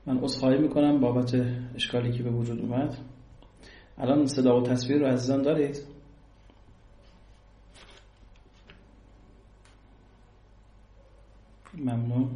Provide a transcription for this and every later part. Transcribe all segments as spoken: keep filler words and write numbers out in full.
من عذرخواهی میکنم بابت اشکالی که به وجود اومد. الان صدا و تصویر رو عزیزان دارید؟ ممنون.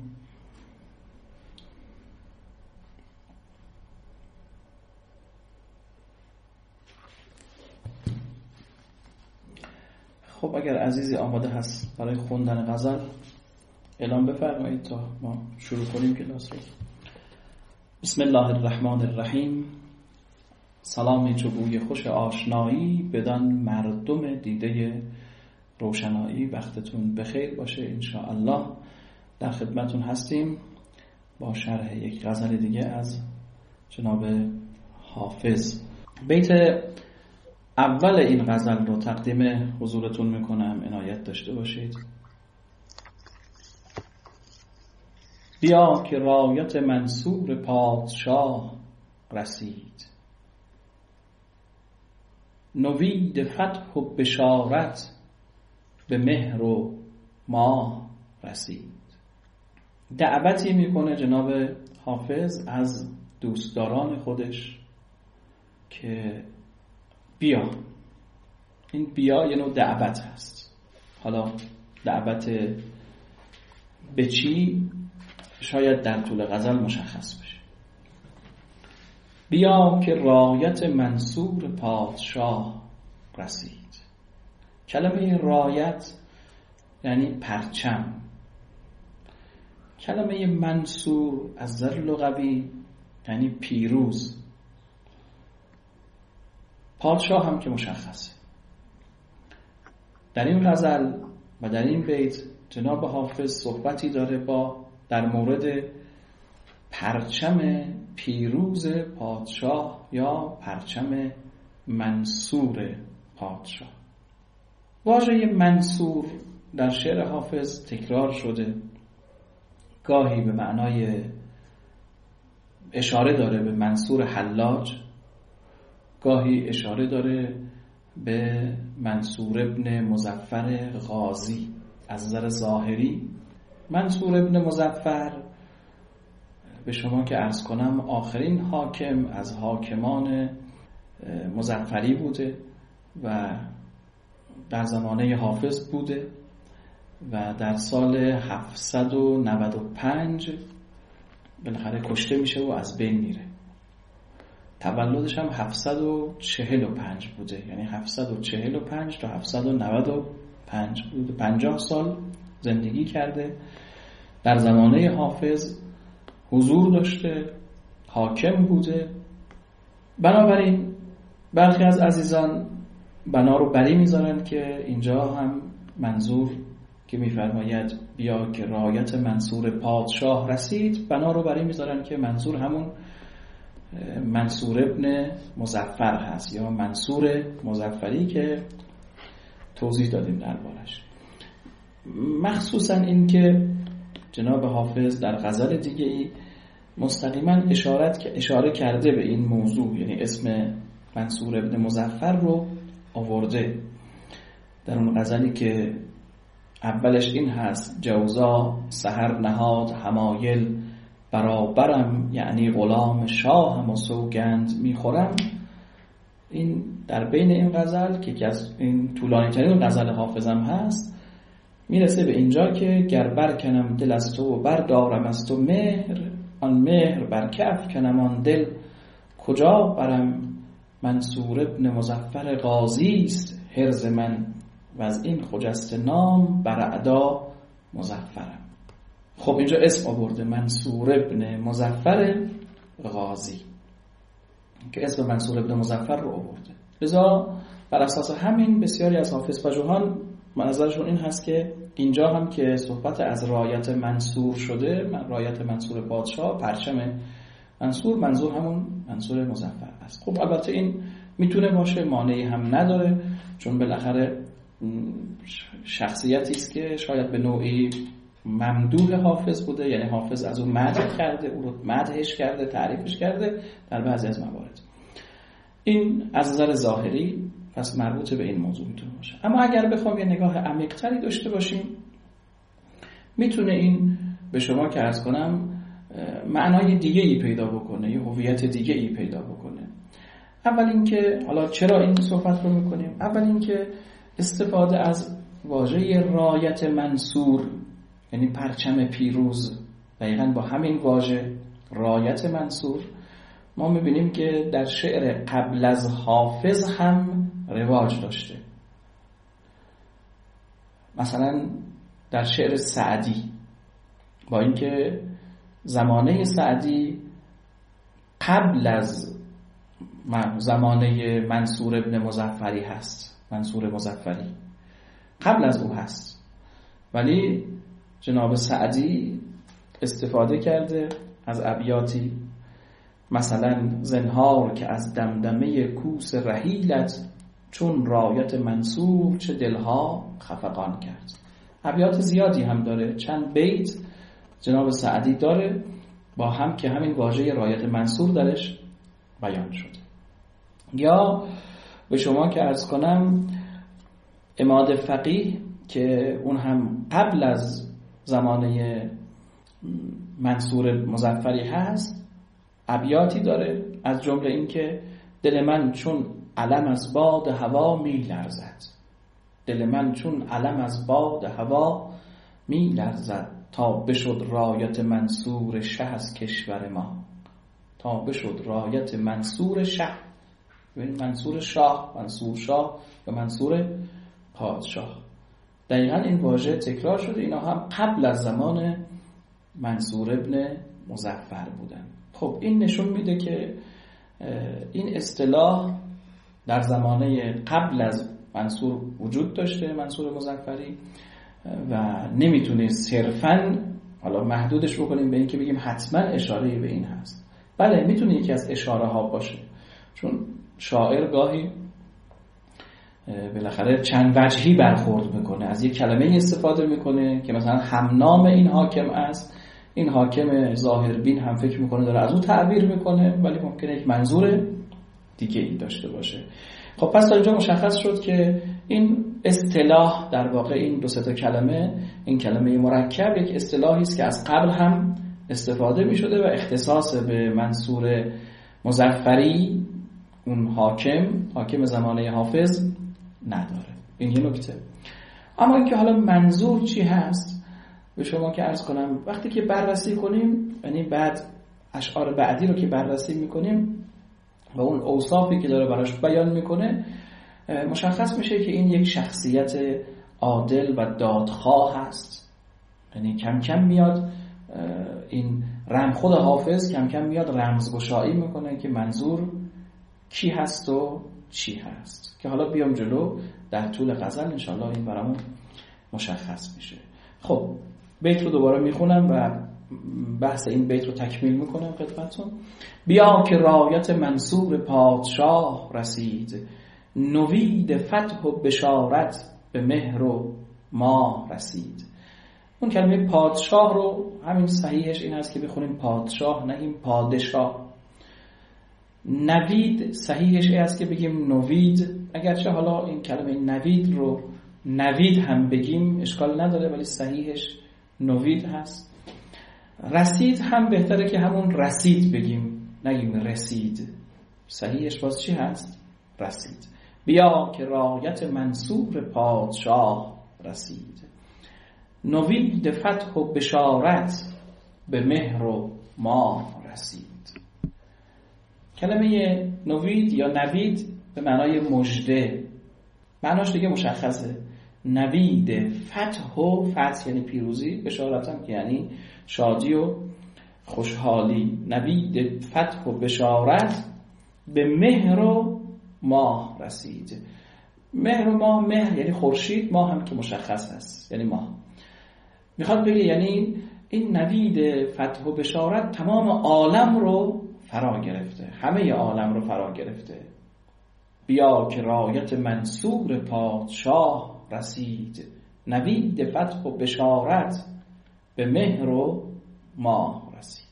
خب اگر عزیزی آماده هست برای خوندن غزل اعلام بفرمایید تا ما شروع کنیم کلاس رو. بسم الله الرحمن الرحیم. سلامی چو بوی خوش آشنایی بدان مردم دیده روشنایی. وقتتون بخیر باشه انشاءالله. در خدمتون هستیم با شرح یک غزل دیگه از جناب حافظ. بیت اول این غزل رو تقدیم حضورتون میکنم، عنایت داشته باشید. بیا که رایت منصور پادشاه رسید، نوید فتح و بشارت به مهر و ماه رسید. دعوتی میکنه جناب حافظ از دوستداران خودش که بیا. این بیا یه نوع دعوت هست. حالا دعوت به چی شاید در طول غزل مشخص بشه. بیا که رایت منصور پادشاه رسید. کلمه رایت یعنی پرچم. کلمه منصور از نظر لغوی یعنی پیروز. پادشاه هم که مشخصه. در این غزل و در این بیت جناب حافظ صحبتی داره با در مورد پرچم پیروز پادشاه یا پرچم منصور پادشاه. واژه منصور در شعر حافظ تکرار شده. گاهی به معنای اشاره داره به منصور حلاج، گاهی اشاره داره به منصور ابن مظفر غازی. از نظر ظاهری منصور ابن مظفر به شما که عرض کنم آخرین حاکم از حاکمان مظفری بوده و در زمانه حافظ بوده و در سال هفتصد و نود و پنج بالاخره کشته میشه و از بین میره. تولدش هم هفتصد و چهل و پنج بوده، یعنی هفتصد و چهل و پنج تا هفتصد و نود و پنج بوده. پنجاه سال زندگی کرده، در زمانه حافظ حضور داشته، حاکم بوده. بنابراین برخی از عزیزان بنا رو بری میذارن که اینجا هم منظور که میفرماید بیا که رایت منصور پادشاه رسید، بنا رو بری میذارن که منظور همون منصور ابن مظفر هست یا منصور مظفری که توضیح دادیم دربارش. مخصوصا این که جناب حافظ در غزل دیگه ای مستقیما اشارت که اشاره کرده به این موضوع، یعنی اسم منصور ابن مظفر رو آورده در اون غزلی که اولش این هست: جوزا سحر نهاد حمایل برابرم، یعنی غلام شاهم و سوگند میخورم. این در بین این غزل که از این طولانی ترین غزل حافظم هست میرسه به اینجا که گر برکنم دل از تو و بردارم از تو مهر، آن مهر بر کف کنم آن دل کجا برم. منصور ابن مظفر غازی است حرز من و از این خجسته نام بر اعدا مظفرم. خب اینجا اسم آورده منصور ابن مظفر غازی که اسم منصور ابن مظفر رو آورده. لذا بر اساس همین بسیاری از حافظ پژوهان منظرشون این هست که اینجا هم که صحبت از رایت منصور شده، رایت منصور پادشاه، پرچم منصور، منظور همون منصور مظفر است. خب البته این میتونه باشه، مانعی هم نداره، چون بالاخره شخصیتی است که شاید به نوعی ممدوح حافظ بوده، یعنی حافظ از اون مدح کرده، او رو مدحش کرده، تعریفش کرده در بعضی از موارد. این از نظر ظاهری پس مربوط به این موضوع میتونه باشه. اما اگر بخوام یه نگاه عمیق‌تری داشته باشیم، میتونه این به شما که عرض کنم معنای دیگه ای پیدا بکنه، یه هویت دیگه ای پیدا بکنه. اول اینکه حالا چرا این صحبت رو میکنیم؟ اول اینکه استفاده از واژه رایت منصور، یعنی پرچم پیروز، دقیقاً با همین واژه رایت منصور ما میبینیم که در شعر قبل از حافظ هم رواج داشته. مثلا در شعر سعدی، با اینکه زمانه سعدی قبل از زمانه منصور ابن مظفری هست، منصور مظفری قبل از او هست، ولی جناب سعدی استفاده کرده از ابیاتی مثلا زنهار که از دمدمه کوس رحیلت چون رایت منصور چه دلها خفقان کرد. ابیات زیادی هم داره، چند بیت جناب سعدی داره با هم که همین واژه رایت منصور درش بیان شد. یا به شما که عرض کنم عماد فقیه که اون هم قبل از زمانه منصور مظفری هست، ابیاتی داره از جمله این که دل من چون علم از باد هوا می لرزد، دل من چون علم از باد هوا می لرزد تا بشد رایت منصور شه از کشور ما، تا بشد رایت منصور شه، منصور شاه، منصور شاه یا منصور پادشاه. دقیقا این واژه تکرار شده، اینا هم قبل از زمان منصور ابن مظفر بودن. خب این نشون میده که این اصطلاح در زمانه قبل از منصور وجود داشته، منصور مظفری، و نمیتونه صرفاً حالا محدودش بکنیم به این که بگیم حتما اشاره به این هست. بله میتونه یکی از اشاره ها باشه، چون شاعر گاهی بالاخره چند وجهی برخورد میکنه، از یک کلمه استفاده میکنه که مثلا همنام این حاکم است، این حاکم ظاهربین هم فکر میکنه داره از او تعبیر میکنه، ولی ممکنه یک منظور دیگه ای داشته باشه. خب پس تا اینجا مشخص شد که این اصطلاح در واقع این دو سه تا کلمه، این کلمه مرکب یک اصطلاحی است که از قبل هم استفاده میشده و اختصاص به منصور مظفری اون حاکم حاکم زمانه حافظ نداره. این یه نکته. اما اینکه حالا منظور چی هست به شما که عرض کنم، وقتی که بررسی کنیم، یعنی بعد اشعار بعدی رو که بررسی میکنیم و اون اوصافی که داره براش بیان میکنه، مشخص میشه که این یک شخصیت عادل و دادخواه هست. یعنی کم کم میاد این رم خود حافظ کم کم میاد رمزگشایی میکنه که منظور کی هست و چی هست، که حالا بیام جلو در طول غزل انشاءالله این برامون مشخص میشه. خب بیت رو دوباره میخونم و بحث این بیت رو تکمیل میکنم خدمتتون. بیا که رایت منصور پادشاه رسید، نوید فتح و بشارت به مهر و ماه رسید. اون کلمه پادشاه رو همین صحیحش این هست که بخونیم پادشاه نگیم پادشاه. نوید صحیحش این هست که بگیم نوید، اگرچه حالا این کلمه نوید رو نوید هم بگیم اشکال نداره، ولی صحیحش نوید هست. رسید هم بهتره که همون رسید بگیم نگیم رسید، صحیحش باز چی هست؟ رسید. بیا که رایت منصور پادشاه رسید، نوید فتح و بشارت به مهر و ماه رسید. کلمه نوید یا نوید به معنای مژده، معناش دیگه مشخصه. نوید فتح و فتح یعنی پیروزی، بشارت هم که یعنی شادی و خوشحالی. نوید فتح و بشارت به مهر و ماه رسید. مهر و ماه، مهر یعنی خورشید، ماه هم که مشخص هست یعنی ماه. میخواد بگه یعنی این نوید فتح و بشارت تمام عالم رو فرا گرفته، همه عالم رو فرا گرفته. بیا که رایت منصور پادشاه رسید، نوید فتح و بشارت به مهر و ماه رسید.